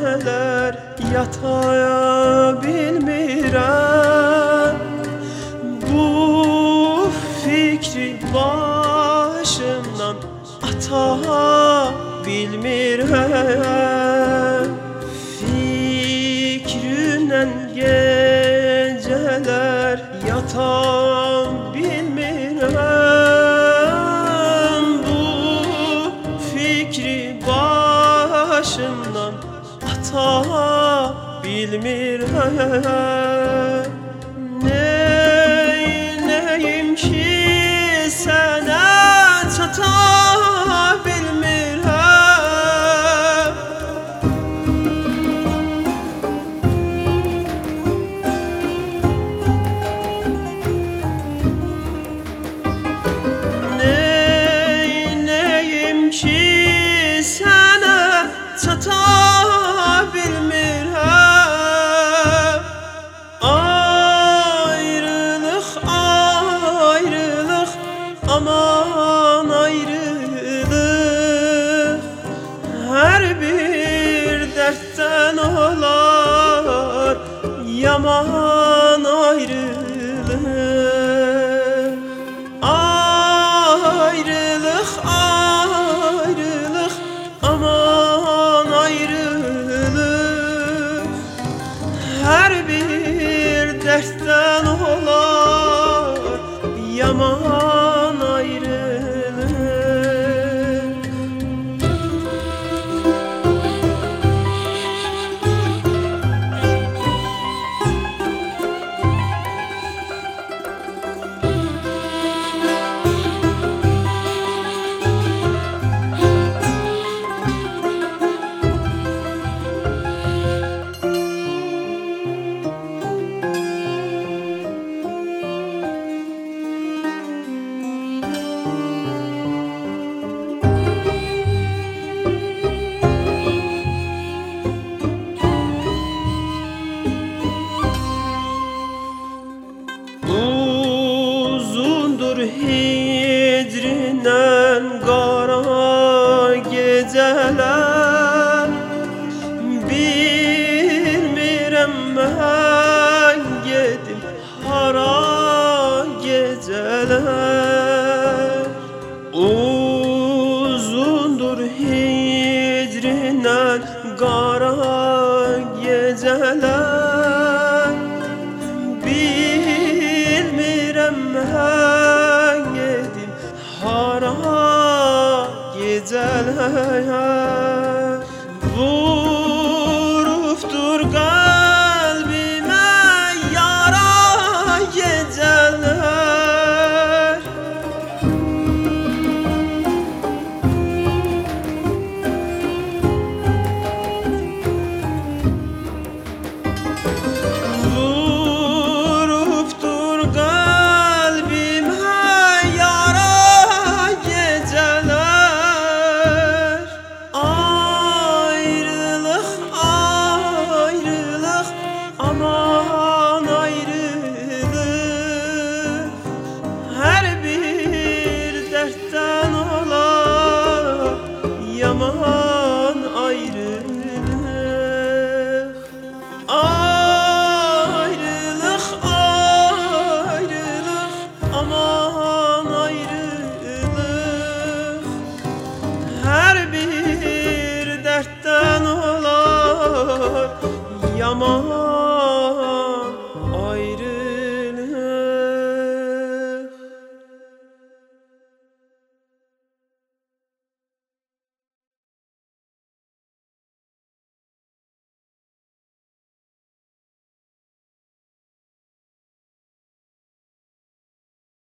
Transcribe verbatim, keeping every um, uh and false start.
geceler yataya bilmirəm. Bu fikri başımdan ata bilmirəm. Fikrindən geceler yata bilmirəm. Bu fikri başımdan ata bilmirəm. Neynəyim ki sənə çata bilmirəm. Neynəyim ki sənə çata bilmirəm. Ayrılıq, ayrılıq, aman ayrılıq. Hər bir dərddən olar yaman ayrılıq. Ayrılıq, ayrılıq, aman ayrılıq. Hər bir dərddən olar yaman ayrılıq. Uzundur hicrindən qara gecələr. Bilmirəm mən gedim hara gecələr. Uzundur hicrindən qara gecələr. Bilmirəm mən gedim hara gecələr.